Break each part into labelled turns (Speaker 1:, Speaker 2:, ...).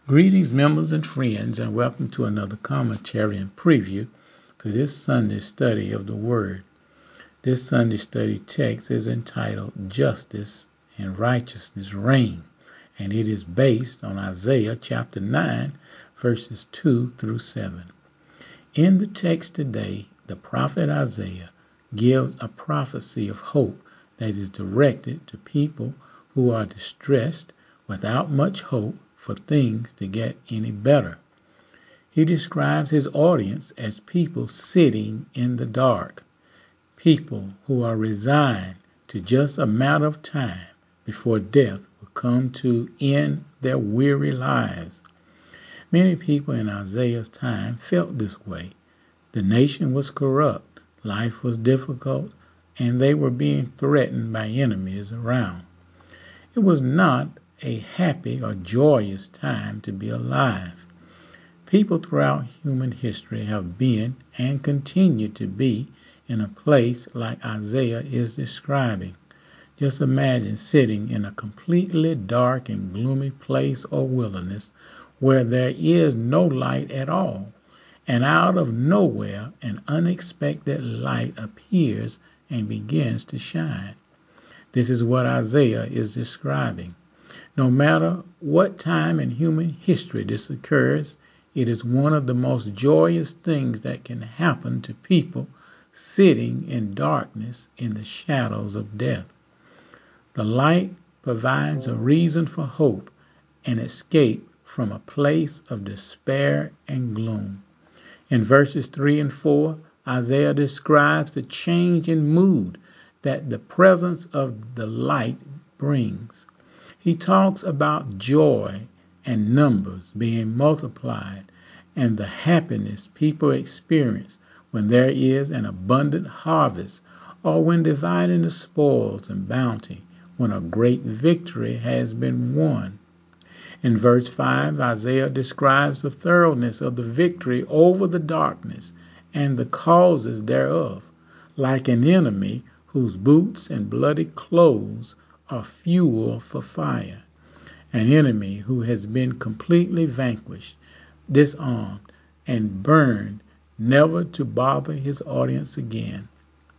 Speaker 1: Greetings, members and friends, and welcome to another commentary and preview to this Sunday study of the Word. This Sunday study text is entitled Justice and Righteousness Reign, and it is based on Isaiah chapter 9, verses 2 through 7. In the text today, the prophet Isaiah gives a prophecy of hope that is directed to people who are distressed without much hope for things to get any better. He describes his audience as people sitting in the dark, people who are resigned to just a matter of time before death will come to end their weary lives. Many people in Isaiah's time felt this way. The nation was corrupt, life was difficult, and they were being threatened by enemies around. It was not a happy or joyous time to be alive. People throughout human history have been and continue to be in a place like Isaiah is describing. Just imagine sitting in a completely dark and gloomy place or wilderness where there is no light at all, and out of nowhere an unexpected light appears and begins to shine. This is what Isaiah is describing. No matter what time in human history this occurs, it is one of the most joyous things that can happen to people sitting in darkness in the shadows of death. The light provides a reason for hope and escape from a place of despair and gloom. In verses 3 and 4, Isaiah describes the change in mood that the presence of the light brings. He talks about joy and numbers being multiplied and the happiness people experience when there is an abundant harvest or when dividing the spoils and bounty, when a great victory has been won. In verse 5, Isaiah describes the thoroughness of the victory over the darkness and the causes thereof, like an enemy whose boots and bloody clothes are fuel for fire, an enemy who has been completely vanquished, disarmed, and burned, never to bother his audience again.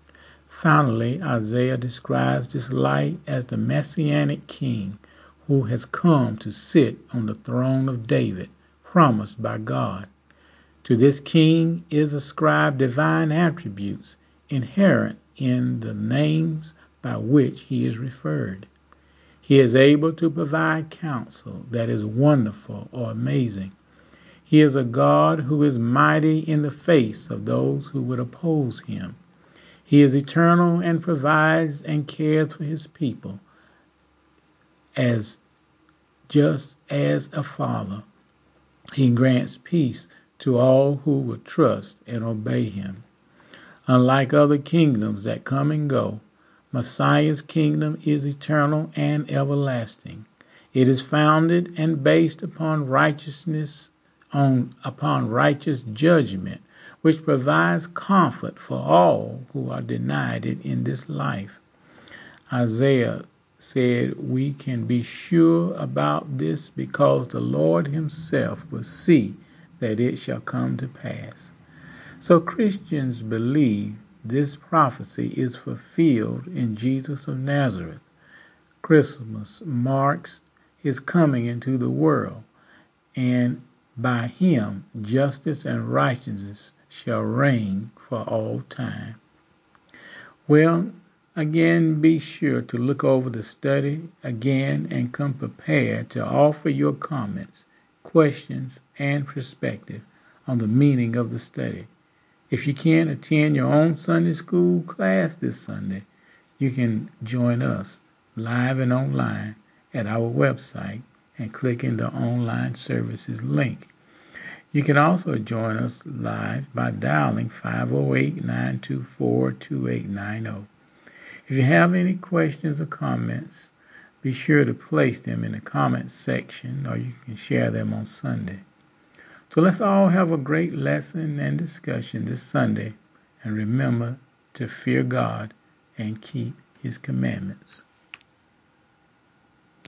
Speaker 1: Finally, Isaiah describes this light as the Messianic King who has come to sit on the throne of David, promised by God. To this King is ascribed divine attributes inherent in the names by which he is referred. He is able to provide counsel that is wonderful or amazing. He is a God who is mighty in the face of those who would oppose him. He is eternal and provides and cares for his people as just as a father. He grants peace to all who will trust and obey him. Unlike other kingdoms that come and go, Messiah's kingdom is eternal and everlasting. It is founded and based upon righteousness, upon righteous judgment, which provides comfort for all who are denied it in this life. Isaiah said we can be sure about this because the Lord himself will see that it shall come to pass. So Christians believe this prophecy is fulfilled in Jesus of Nazareth. Christmas marks his coming into the world, and by him justice and righteousness shall reign for all time. Well, again, be sure to look over the study again and come prepared to offer your comments, questions, and perspective on the meaning of the study. If you can't attend your own Sunday school class this Sunday, you can join us live and online at our website and click in the online services link. You can also join us live by dialing 508-924-2890. If you have any questions or comments, be sure to place them in the comments section, or you can share them on Sunday. So let's all have a great lesson and discussion this Sunday, and remember to fear God and keep his commandments.